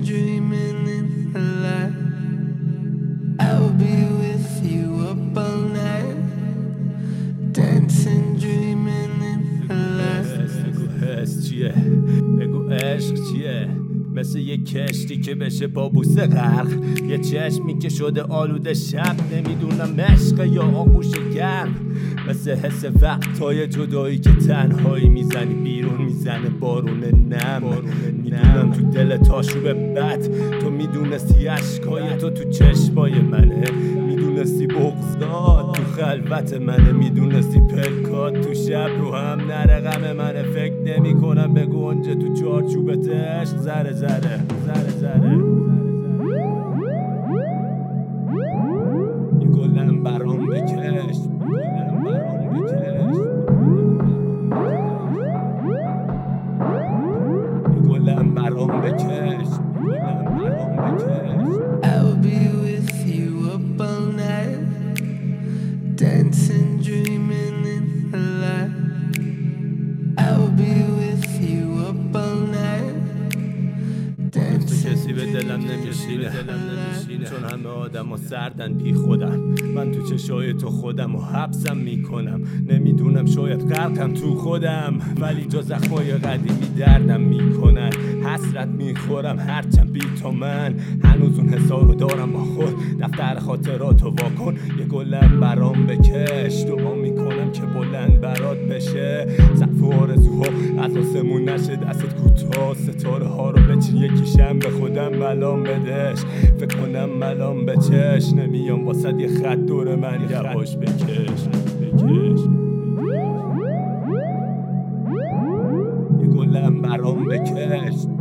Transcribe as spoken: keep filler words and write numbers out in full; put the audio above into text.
dreaming in the light. I'll be with you up all night, dancing, dreaming in the light. بگو حس چیه؟ بگو عشق چیه؟ مثل یه کشتی که بشه با بوسه غرق، یه چشمی که شده آلوده شب، نمیدونم عشق یا آغوش گرم. مثل حس وقتای جدایی که تنهایی میزنی بیرون، میزنه بارون نم. میدونم تو دل تاشوب بد، تو میدونستی عشقای تو تو چشمای منه، میدونستی بغضات تو خلوت منه، میدونستی پلکات تو شب رو هم نره غم منه. فکر نمی کنم به گنجه تو چارچوبت عشق ذره ذره ذره ذره. یه گلم برام بکش، گلم برام بکش، یه گلم برام بکش، گلم برام بکش. I'll be with you up all night, dancing, dreaming in the light. I'll be with you up all night, dancing, کسی به دلم نمیشینه، چون همه آدم ها سردن بی خودم. من تو چشای تو خودم و حبسم میکنم، نمیدونم شاید غرقم تو خودم، ولی جا زخمای قدیمی دردم میکنن. حسرت میخورم هرچند بی تو من هنوز اون حسا رو دارم با خود. دفتر خاطراتو واکن، یه گلم برام بکش، دعا میکنم که بلند برات بشه. سقف و آرزوها از آسمون نشه، دستت کوتاه ستاره ها رو بچین، یکیشم به خودم ملام بدش. فکر کنم ملام بچش، نمیام واسد یه خط دور من یواش بکش بکش. یه گلم برام بکش.